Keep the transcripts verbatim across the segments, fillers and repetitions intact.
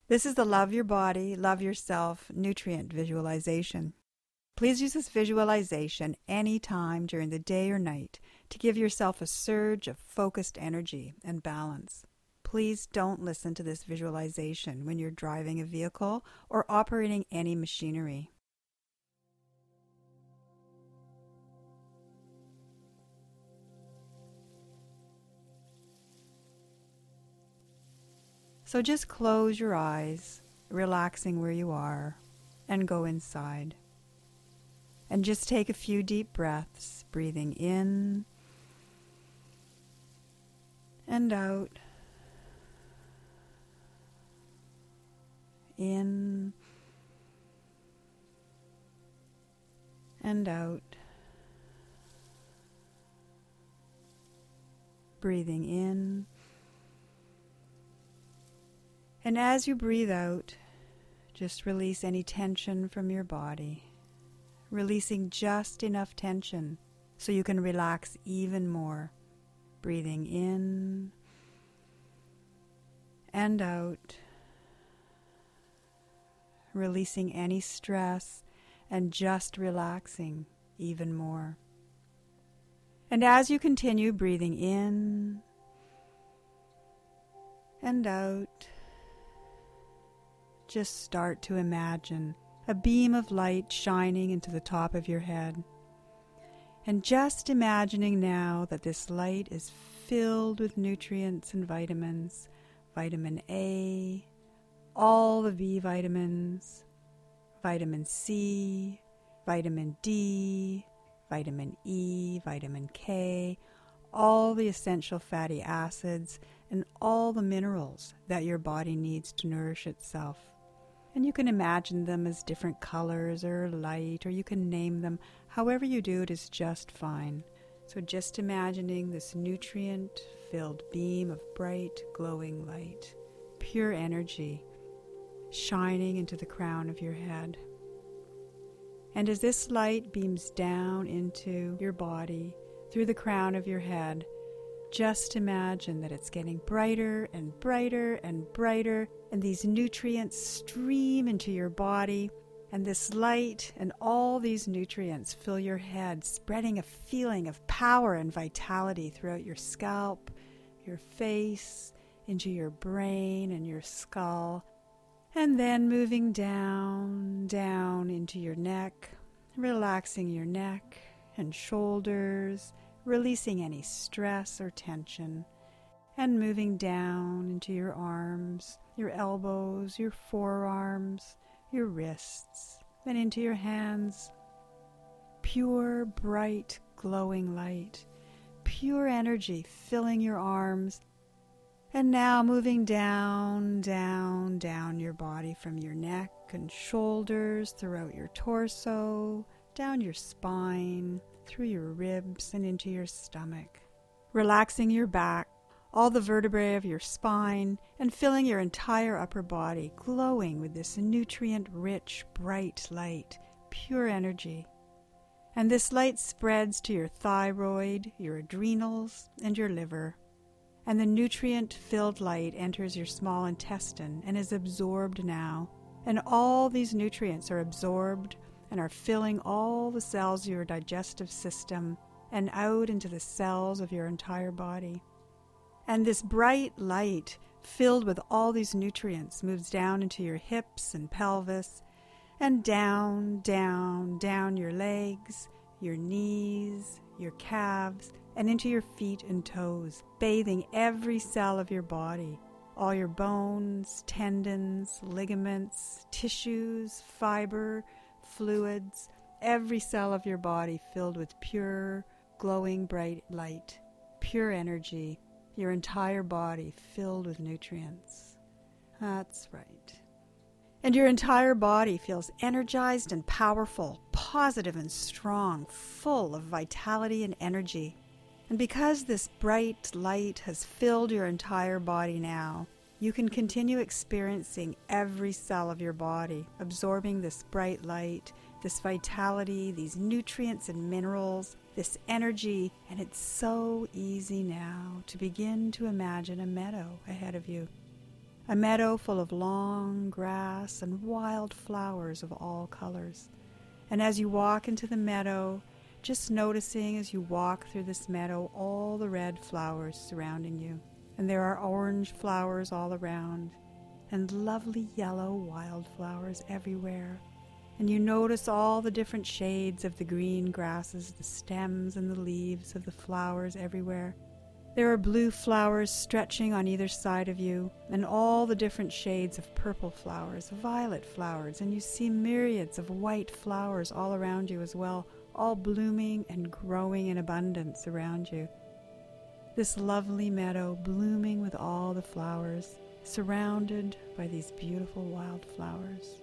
This is the Love Your Body, Love Yourself nutrient visualization. Please use this visualization anytime during the day or night to give yourself a surge of focused energy and balance. Please don't listen to this visualization when you're driving a vehicle or operating any machinery. So just close your eyes, relaxing where you are, and go inside. And just take a few deep breaths, breathing in and out. In and out. Breathing in. And as you breathe out, just release any tension from your body, releasing just enough tension so you can relax even more. Breathing in and out, releasing any stress and just relaxing even more. And as you continue breathing in and out, just start to imagine a beam of light shining into the top of your head. And just imagining now that this light is filled with nutrients and vitamins, vitamin A, all the B vitamins, vitamin C, vitamin D, vitamin E, vitamin K, all the essential fatty acids, and all the minerals that your body needs to nourish itself. And you can imagine them as different colors or light, or you can name them. However you do it is just fine. So just imagining this nutrient-filled beam of bright, glowing light, pure energy, shining into the crown of your head. And as this light beams down into your body, through the crown of your head, just imagine that it's getting brighter and brighter and brighter, and these nutrients stream into your body, and this light and all these nutrients fill your head, spreading a feeling of power and vitality throughout your scalp, your face, into your brain and your skull, and then moving down, down into your neck, relaxing your neck and shoulders, releasing any stress or tension, and moving down into your arms, your elbows, your forearms, your wrists, and into your hands. Pure, bright, glowing light, pure energy filling your arms, and now moving down, down, down your body from your neck and shoulders, throughout your torso, down your spine, through your ribs and into your stomach, relaxing your back, all the vertebrae of your spine, and filling your entire upper body, glowing with this nutrient-rich, bright light, pure energy. And this light spreads to your thyroid, your adrenals, and your liver. And the nutrient-filled light enters your small intestine and is absorbed now. And all these nutrients are absorbed and are filling all the cells of your digestive system and out into the cells of your entire body. And this bright light, filled with all these nutrients, moves down into your hips and pelvis, and down, down, down your legs, your knees, your calves, and into your feet and toes, bathing every cell of your body, all your bones, tendons, ligaments, tissues, fiber, fluids, every cell of your body filled with pure, glowing bright light, pure energy, your entire body filled with nutrients. That's right. And your entire body feels energized and powerful, positive and strong, full of vitality and energy. And because this bright light has filled your entire body now, you can continue experiencing every cell of your body, absorbing this bright light, this vitality, these nutrients and minerals, this energy, and it's so easy now to begin to imagine a meadow ahead of you. a meadow full of long grass and wild flowers of all colors. And as you walk into the meadow, just noticing as you walk through this meadow all the red flowers surrounding you. And there are orange flowers all around, and lovely yellow wildflowers everywhere. And you notice all the different shades of the green grasses, the stems and the leaves of the flowers everywhere. There are blue flowers stretching on either side of you, and all the different shades of purple flowers, violet flowers, and you see myriads of white flowers all around you as well, all blooming and growing in abundance around you. This lovely meadow blooming with all the flowers, surrounded by these beautiful wildflowers.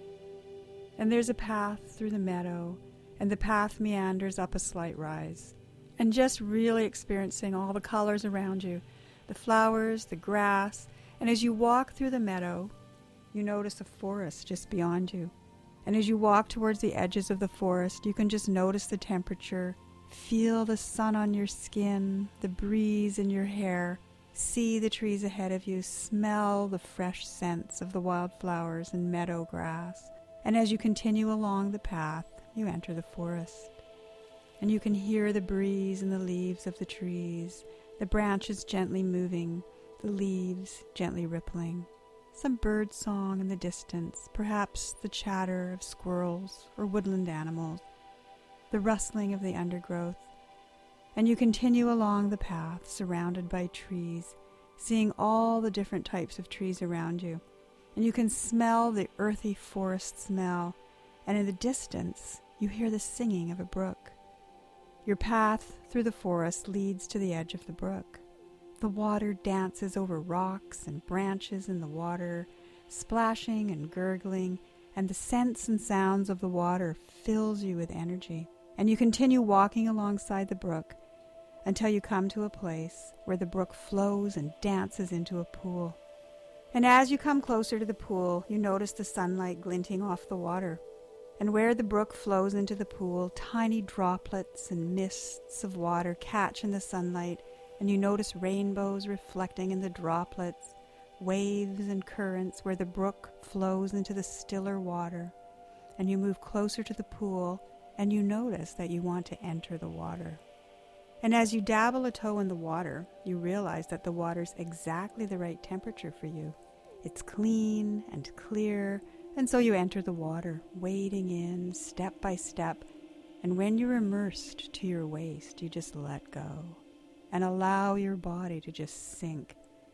And there's a path through the meadow, and the path meanders up a slight rise. And just really experiencing all the colors around you, the flowers, the grass, and as you walk through the meadow, you notice a forest just beyond you. And as you walk towards the edges of the forest, you can just notice the temperature, feel the sun on your skin, the breeze in your hair, see the trees ahead of you, smell the fresh scents of the wildflowers and meadow grass. And as you continue along the path, you enter the forest. And you can hear the breeze in the leaves of the trees, the branches gently moving, the leaves gently rippling. Some bird song in the distance, perhaps the chatter of squirrels or woodland animals, the rustling of the undergrowth. And you continue along the path surrounded by trees, seeing all the different types of trees around you. And you can smell the earthy forest smell, and in the distance you hear the singing of a brook. Your path through the forest leads to the edge of the brook. The water dances over rocks and branches in the water, splashing and gurgling, and the scents and sounds of the water fills you with energy. And you continue walking alongside the brook until you come to a place where the brook flows and dances into a pool. And as you come closer to the pool, you notice the sunlight glinting off the water. And where the brook flows into the pool, tiny droplets and mists of water catch in the sunlight, and you notice rainbows reflecting in the droplets, waves and currents where the brook flows into the stiller water. And you move closer to the pool, and you notice that you want to enter the water. And as you dabble a toe in the water, you realize that the water's exactly the right temperature for you. It's clean and clear, and so you enter the water, wading in step by step, and when you're immersed to your waist, you just let go and allow your body to just sink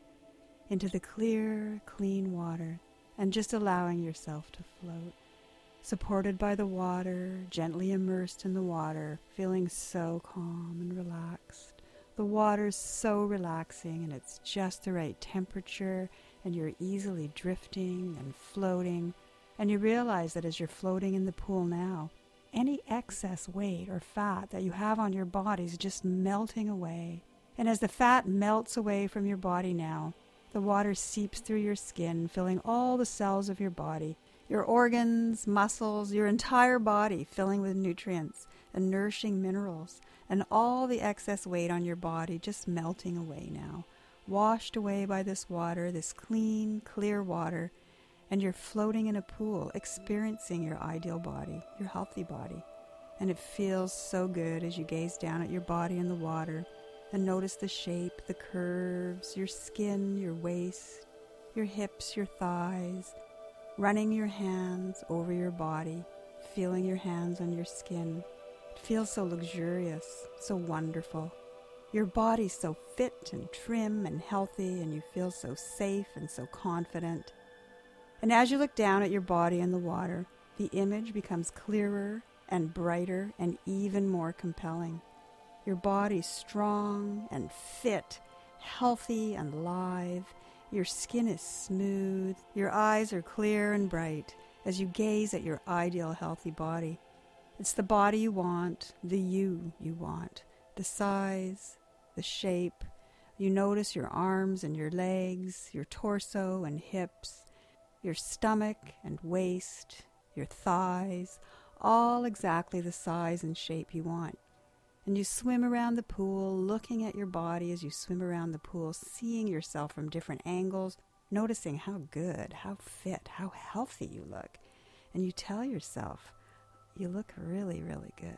into the clear, clean water, and just allowing yourself to float, supported by the water, gently immersed in the water, feeling so calm and relaxed. The water's so relaxing, and it's just the right temperature, and you're easily drifting and floating. And you realize that as you're floating in the pool now, any excess weight or fat that you have on your body is just melting away. And as the fat melts away from your body now, the water seeps through your skin, filling all the cells of your body, your organs, muscles, your entire body filling with nutrients and nourishing minerals, and all the excess weight on your body just melting away now, washed away by this water, this clean, clear water. And you're floating in a pool, experiencing your ideal body, your healthy body. And it feels so good as you gaze down at your body in the water and notice the shape, the curves, your skin, your waist, your hips, your thighs, running your hands over your body, feeling your hands on your skin. It feels so luxurious, so wonderful. Your body's so fit and trim and healthy, and you feel so safe and so confident. And as you look down at your body in the water, the image becomes clearer and brighter and even more compelling. Your body's strong and fit, healthy and live. Your skin is smooth. Your eyes are clear and bright as you gaze at your ideal healthy body. It's the body you want, the you you want, the size, the shape. You notice your arms and your legs, your torso and hips, your stomach and waist, your thighs, all exactly the size and shape you want. And you swim around the pool, looking at your body as you swim around the pool, seeing yourself from different angles, noticing how good, how fit, how healthy you look. And you tell yourself, you look really, really good.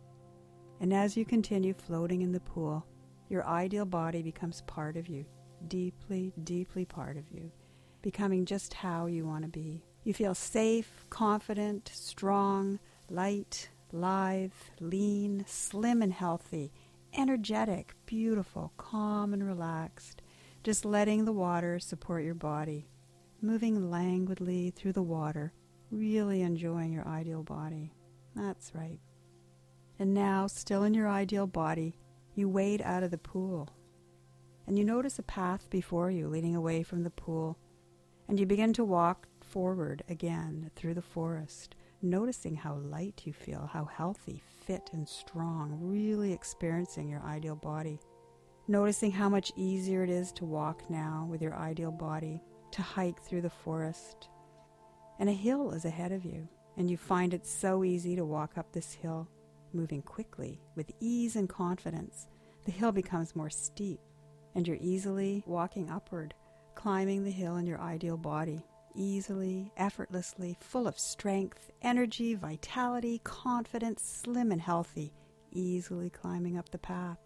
And as you continue floating in the pool, your ideal body becomes part of you, deeply, deeply part of you, becoming just how you want to be. You feel safe, confident, strong, light, lithe, lean, slim and healthy, energetic, beautiful, calm and relaxed, just letting the water support your body, moving languidly through the water, really enjoying your ideal body. That's right. And now, still in your ideal body, you wade out of the pool, and you notice a path before you leading away from the pool, and you begin to walk forward again through the forest, noticing how light you feel, how healthy, fit, and strong, really experiencing your ideal body. Noticing how much easier it is to walk now with your ideal body, to hike through the forest. And a hill is ahead of you, and you find it so easy to walk up this hill, moving quickly, with ease and confidence. The hill becomes more steep, and you're easily walking upward, climbing the hill in your ideal body, easily, effortlessly, full of strength, energy, vitality, confidence, slim and healthy, easily climbing up the path.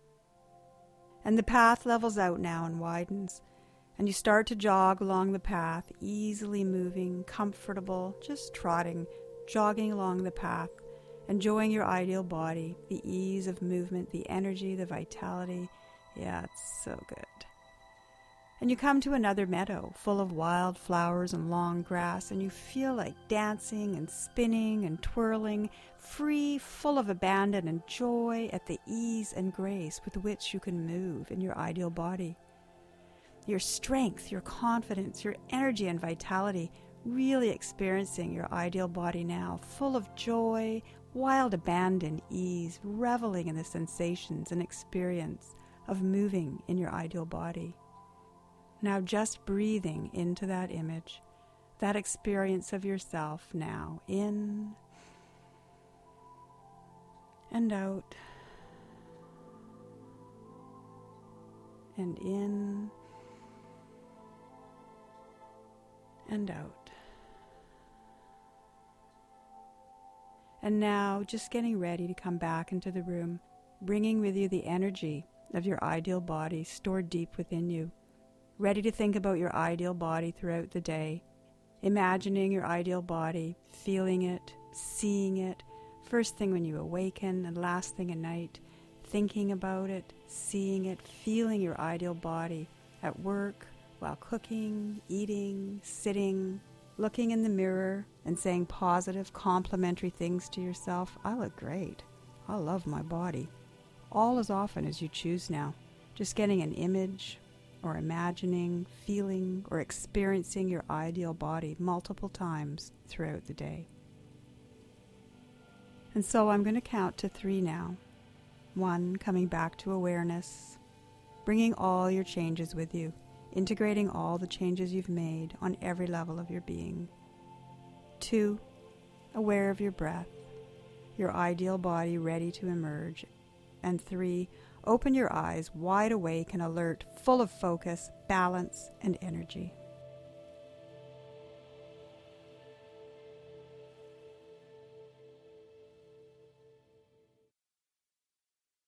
And the path levels out now and widens, and you start to jog along the path, easily moving, comfortable, just trotting, jogging along the path, enjoying your ideal body, the ease of movement, the energy, the vitality. Yeah, it's so good. And you come to another meadow full of wild flowers and long grass, and you feel like dancing and spinning and twirling, free, full of abandon and joy at the ease and grace with which you can move in your ideal body. Your strength, your confidence, your energy and vitality, really experiencing your ideal body now, full of joy, wild abandon, ease, reveling in the sensations and experience of moving in your ideal body. Now just breathing into that image, that experience of yourself now, in and out, and in and out. And now just getting ready to come back into the room, bringing with you the energy of your ideal body stored deep within you. Ready to think about your ideal body throughout the day, imagining your ideal body, feeling it, seeing it, first thing when you awaken and last thing at night, thinking about it, seeing it, feeling your ideal body at work, while cooking, eating, sitting, looking in the mirror and saying positive, complimentary things to yourself. I look great. I love my body. All as often as you choose now, just getting an image, or imagining, feeling, or experiencing your ideal body multiple times throughout the day. And so I'm going to count to three now. One, coming back to awareness, bringing all your changes with you, integrating all the changes you've made on every level of your being. Two, aware of your breath, your ideal body ready to emerge. And three, open your eyes, wide awake and alert, full of focus, balance, and energy.